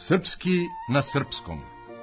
Srpski na srpskom.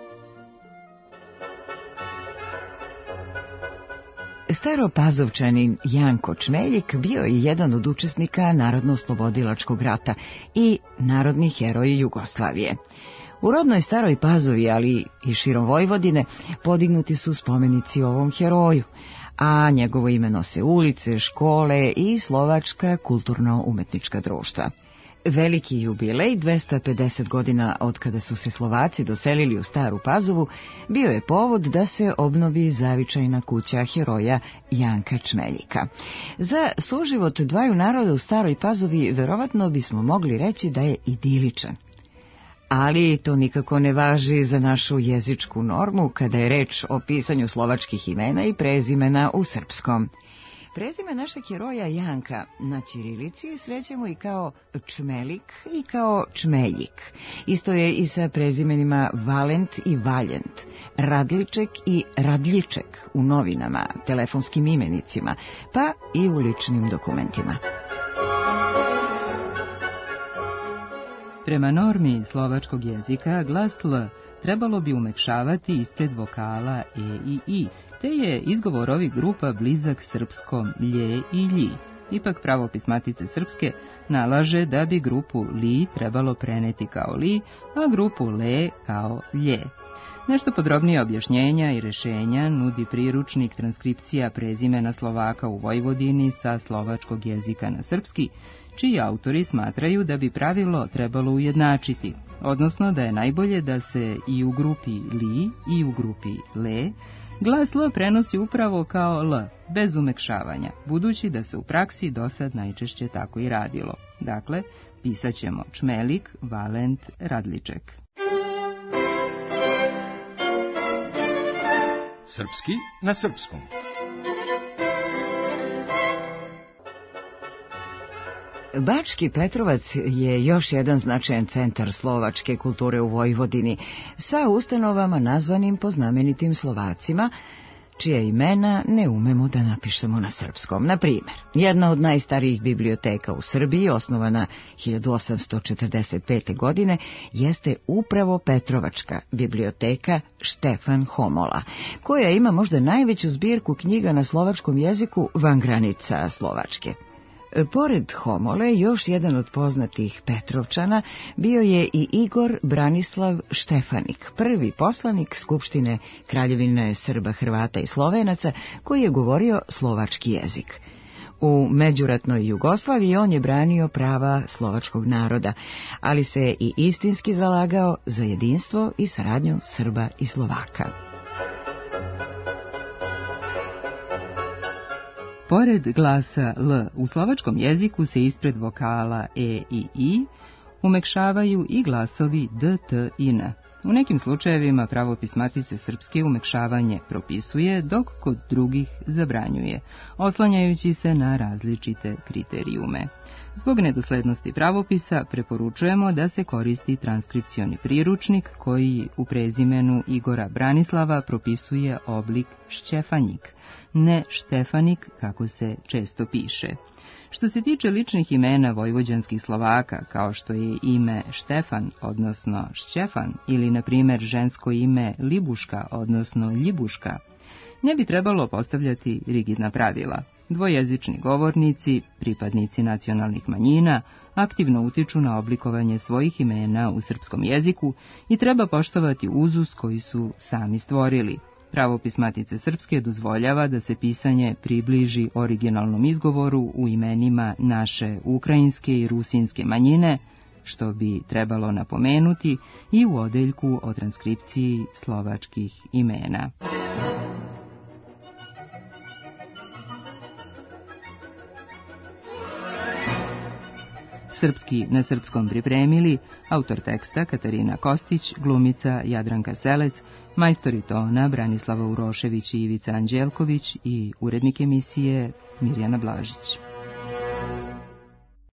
Staropazovčanin Janko Čmeljik bio je jedan od učesnika Narodno-oslobodilačkog rata i narodni heroj Jugoslavije. U rodnoj Staroj Pazovi, ali i širom Vojvodine, podignuti su spomenici ovom heroju, a njegovo ime nose ulice, škole i slovačka kulturno-umetnička društva. Veliki jubilej, 250 godina od kada su se Slovaci doselili u Staru Pazovu, bio je povod da se obnovi zavičajna kuća heroja Janka Čmeljika. Za suživot dvaju naroda u Staroj Pazovi verovatno bismo mogli reći da je idiličan. Ali to nikako ne važi za našu jezičku normu kada je reč o pisanju slovačkih imena i prezimena u srpskom. Prezime našeg heroja Janka na ćirilici srećemo i kao Čmelik i kao Čmeljik. Isto je i sa prezimenima Valent i Valjent, Radliček i Radljiček u novinama, telefonskim imenicima, pa i u ličnim dokumentima. Prema normi slovačkog jezika glas L trebalo bi umekšavati ispred vokala E i I, te je izgovor ovih grupa blizak srpskom lje i lji. Ipak pravopis Matice Srpske nalaže da bi grupu li trebalo preneti kao li, a grupu le kao lje. Nešto podrobnije objašnjenja i rešenja nudi priručnik transkripcija prezimena Slovaka u Vojvodini sa slovačkog jezika na srpski, čiji autori smatraju da bi pravilo trebalo ujednačiti, odnosno da je najbolje da se i u grupi li i u grupi le glas L prenosi upravo kao L, bez umekšavanja, budući da se u praksi dosad najčešće tako i radilo. Dakle, pisat ćemo Čmelik, Valent, Radliček. Srpski na srpskom. Bački Petrovac je još jedan značajan centar slovačke kulture u Vojvodini, sa ustanovama nazvanim po znamenitim Slovacima, čija imena ne umemo da napišemo na srpskom. Na primjer, jedna od najstarijih biblioteka u Srbiji, osnovana 1845. godine, jeste upravo Petrovačka biblioteka Štefan Homola, koja ima možda najveću zbirku knjiga na slovačkom jeziku van granica Slovačke. Pored Homole, još jedan od poznatih Petrovčana bio je i Igor Branislav Štefanik, prvi poslanik Skupštine Kraljevine Srba, Hrvata i Slovenaca, koji je govorio slovački jezik. U međuratnoj Jugoslaviji on je branio prava slovačkog naroda, ali se je i istinski zalagao za jedinstvo i saradnju Srba i Slovaka. Pored glasa L u slovačkom jeziku se ispred vokala E i I umekšavaju i glasovi D, T i N. U nekim slučajevima pravopis Matice Srpske umekšavanje propisuje, dok kod drugih zabranjuje, oslanjajući se na različite kriterijume. Zbog nedoslednosti pravopisa preporučujemo da se koristi transkripcioni priručnik koji u prezimenu Igora Branislava propisuje oblik Šćefanjik, ne Štefanik kako se često piše. Što se tiče ličnih imena vojvođanskih Slovaka, kao što je ime Štefan, odnosno Šćefan, ili na primjer žensko ime Libuška, odnosno Ljibuška, ne bi trebalo postavljati rigidna pravila. Dvojezični govornici, pripadnici nacionalnih manjina, aktivno utiču na oblikovanje svojih imena u srpskom jeziku i treba poštovati uzus koji su sami stvorili. Pravopis Matice Srpske dozvoljava da se pisanje približi originalnom izgovoru u imenima naše ukrajinske i rusinske manjine, što bi trebalo napomenuti i u odeljku o transkripciji slovačkih imena. Srpski na srpskom pripremili autor teksta Katarina Kostić, glumica Jadranka Selec, majstori tona Branislava Urošević i Ivica Anđelković i urednik emisije Mirjana Blažić.